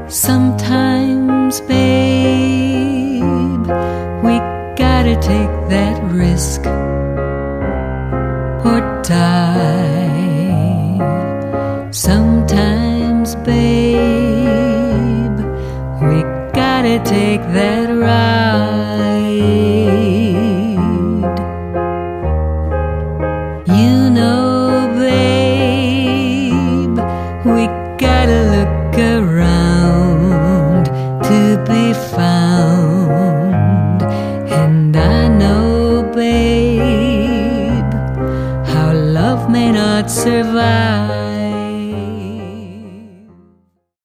Sometimes, babe, we gotta take that risk or die. Sometimes, babe, we gotta take that ride. You know, babe, we gotta look around to be found. And I know, babe, how love may not survive